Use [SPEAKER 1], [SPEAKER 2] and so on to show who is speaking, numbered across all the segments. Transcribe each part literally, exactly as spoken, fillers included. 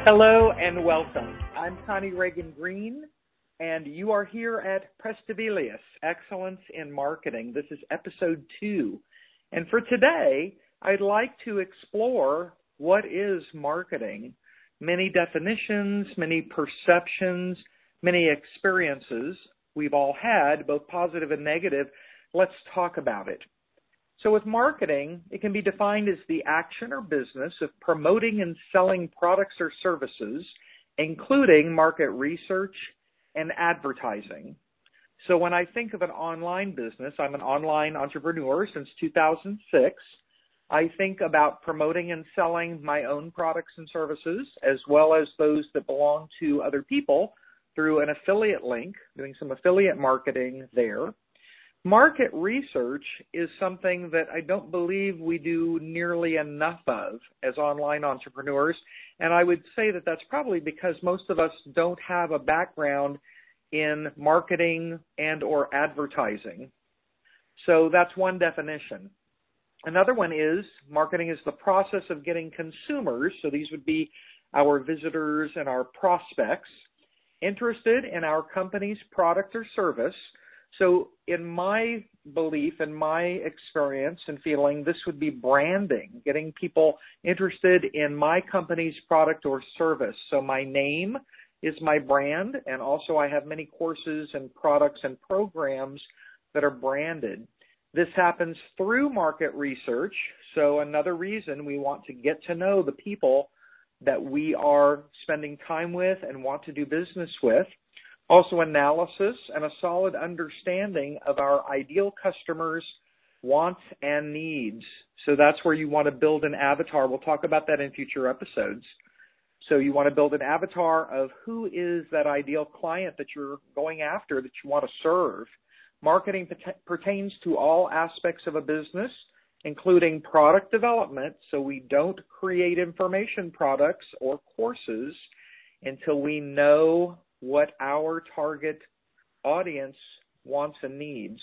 [SPEAKER 1] Hello and welcome. I'm Connie Reagan Green, and you are here at Prestibilius, Excellence in Marketing. This is episode two. And for today, I'd like to explore what is marketing. Many definitions, many perceptions, many experiences we've all had, both positive and negative. Let's talk about it. So with marketing, it can be defined as the action or business of promoting and selling products or services, including market research and advertising. So when I think of an online business, I'm an online entrepreneur since two thousand six. I think about promoting and selling my own products and services, as well as those that belong to other people through an affiliate link, doing some affiliate marketing there. Market research is something that I don't believe we do nearly enough of as online entrepreneurs, and I would say that that's probably because most of us don't have a background in marketing and or advertising. So that's one definition. Another one is marketing is the process of getting consumers, so these would be our visitors and our prospects, interested in our company's product or service. So in my belief and my experience and feeling, this would be branding, getting people interested in my company's product or service. So my name is my brand, and also I have many courses and products and programs that are branded. This happens through market research. So another reason we want to get to know the people that we are spending time with and want to do business with. Also analysis and a solid understanding of our ideal customers' wants and needs. So that's where you want to build an avatar. We'll talk about that in future episodes. So you want to build an avatar of who is that ideal client that you're going after, that you want to serve. Marketing pertains to all aspects of a business, including product development. So we don't create information products or courses until we know what our target audience wants and needs.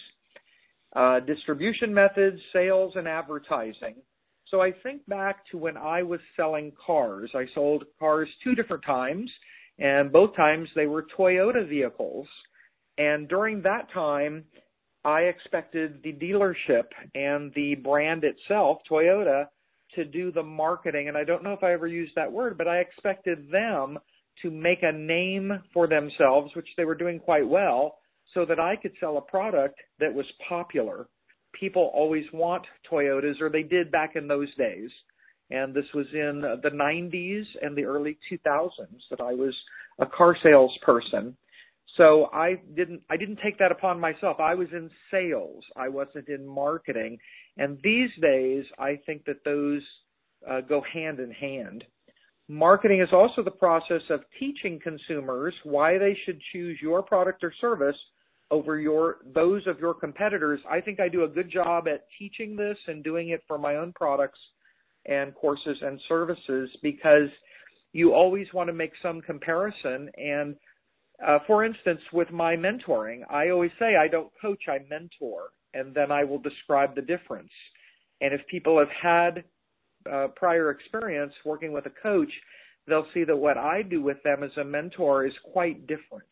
[SPEAKER 1] Uh, distribution methods, sales, and advertising. So I think back to when I was selling cars. I sold cars two different times, and both times they were Toyota vehicles. And during that time, I expected the dealership and the brand itself, Toyota, to do the marketing. And I don't know if I ever used that word, but I expected them to make a name for themselves, which they were doing quite well, so that I could sell a product that was popular. People always want Toyotas, or they did back in those days. And this was in the nineties and the early two thousands that I was a car salesperson. So I didn't I didn't take that upon myself. I was in sales. I wasn't in marketing. And these days, I think that those uh, go hand in hand. Marketing is also the process of teaching consumers why they should choose your product or service over your those of your competitors. I think I do a good job at teaching this and doing it for my own products and courses and services, because you always want to make some comparison. And uh, for instance, with my mentoring, I always say I don't coach, I mentor, and then I will describe the difference. And if people have had Uh, prior experience working with a coach, they'll see that what I do with them as a mentor is quite different,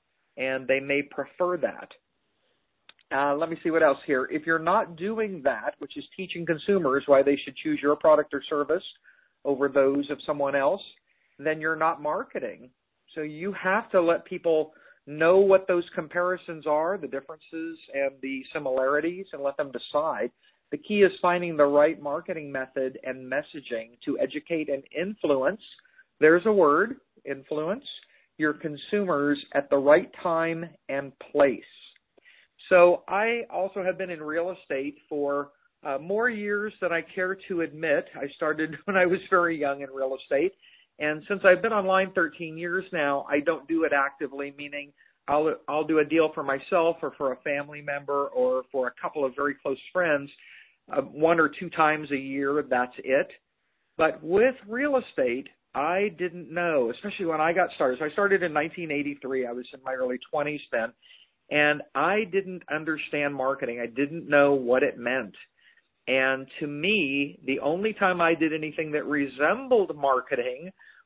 [SPEAKER 1] and they may prefer that. Uh, let me see what else here. If you're not doing that, which is teaching consumers why they should choose your product or service over those of someone else, then you're not marketing. So you have to let people know what those comparisons are, the differences and the similarities, and let them decide. The key is finding the right marketing method and messaging to educate and influence, there's a word, influence, your consumers at the right time and place. So I also have been in real estate for uh, more years than I care to admit. I started when I was very young in real estate. And since I've been online thirteen years now, I don't do it actively, meaning I'll, I'll do a deal for myself or for a family member or for a couple of very close friends. Uh, one or two times a year, that's it. But with real estate, I didn't know, especially when I got started. So I started in nineteen eighty-three. I was in my early twenties then, and I didn't understand marketing. I didn't know what it meant. And to me, the only time I did anything that resembled marketing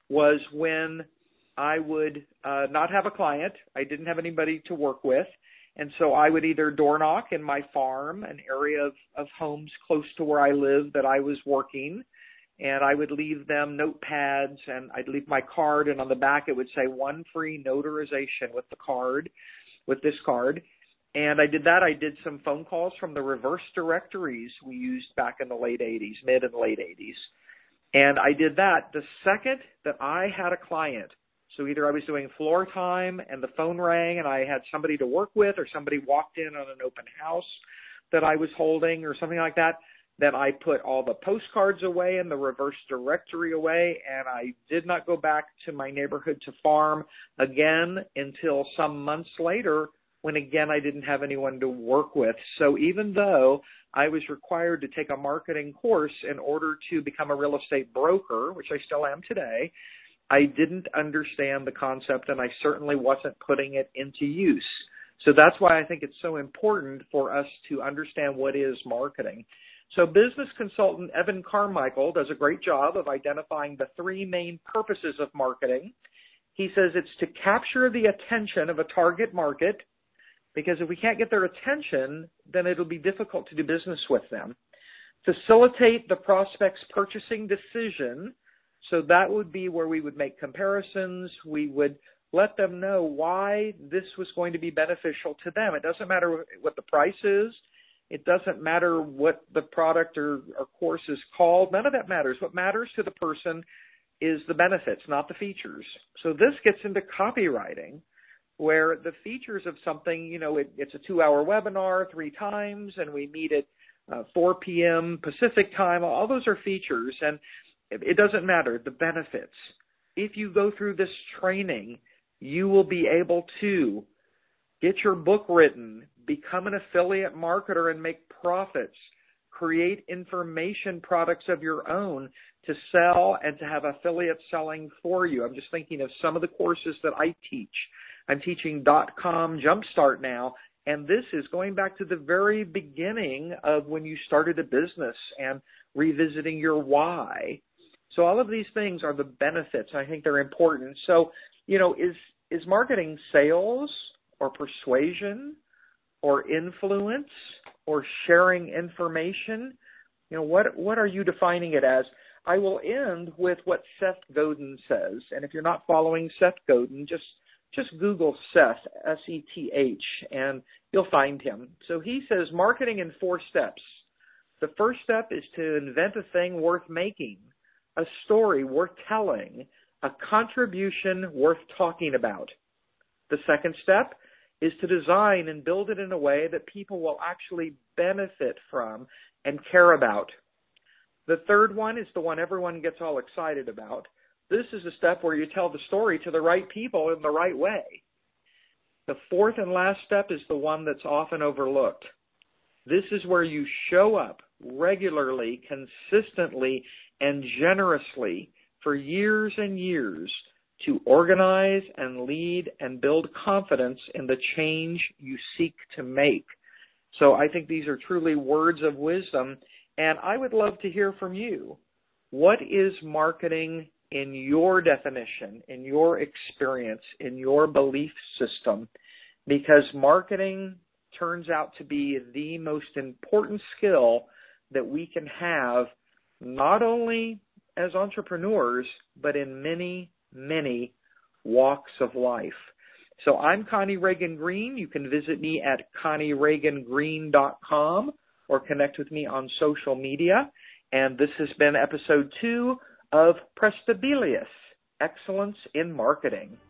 [SPEAKER 1] was when I would uh, not have a client. I didn't have anybody to work with. And so I would either door knock in my farm, an area of, of homes close to where I live that I was working, and I would leave them notepads, and I'd leave my card, and on the back it would say one free notarization with the card, with this card. And I did that. I did some phone calls from the reverse directories we used back in the late eighties, mid and late eighties. And I did that the second that I had a client. So either I was doing floor time and the phone rang and I had somebody to work with, or somebody walked in on an open house that I was holding or something like that, then I put all the postcards away and the reverse directory away, and I did not go back to my neighborhood to farm again until some months later, when again I didn't have anyone to work with. So even though I was required to take a marketing course in order to become a real estate broker, which I still am today, I didn't understand the concept, and I certainly wasn't putting it into use. So that's why I think it's so important for us to understand what is marketing. So business consultant Evan Carmichael does a great job of identifying the three main purposes of marketing. He says it's to capture the attention of a target market, because if we can't get their attention, then it'll be difficult to do business with them. Facilitate the prospect's purchasing decision. So that would be where we would make comparisons. We would let them know why this was going to be beneficial to them. It doesn't matter what the price is. It doesn't matter what the product or, or course is called. None of that matters. What matters to the person is the benefits, not the features. So this gets into copywriting, where the features of something, you know, it, it's a two-hour webinar three times, and we meet at uh, four p.m. Pacific time. All those are features, and it doesn't matter, the benefits. If you go through this training, you will be able to get your book written, become an affiliate marketer and make profits, create information products of your own to sell and to have affiliates selling for you. I'm just thinking of some of the courses that I teach. I'm teaching dot-com Jumpstart now, and this is going back to the very beginning of when you started a business and revisiting your why. So all of these things are the benefits. I think they're important. So, you know, is is marketing sales or persuasion or influence or sharing information? You know, what what are you defining it as? I will end with what Seth Godin says. And if you're not following Seth Godin, just just Google Seth, S E T H, and you'll find him. So he says marketing in four steps. The first step is to invent a thing worth making, a story worth telling, a contribution worth talking about. The second step is to design and build it in a way that people will actually benefit from and care about. The third one is the one everyone gets all excited about. This is a step where you tell the story to the right people in the right way. The fourth and last step is the one that's often overlooked. This is where you show up regularly, consistently, and generously for years and years to organize and lead and build confidence in the change you seek to make. So I think these are truly words of wisdom, and I would love to hear from you. What is marketing in your definition, in your experience, in your belief system? Because marketing turns out to be the most important skill that we can have, not only as entrepreneurs, but in many, many walks of life. So I'm Connie Reagan Green. You can visit me at connie reagan green dot com or connect with me on social media. And this has been episode two of Prestabilis, Excellence in Marketing.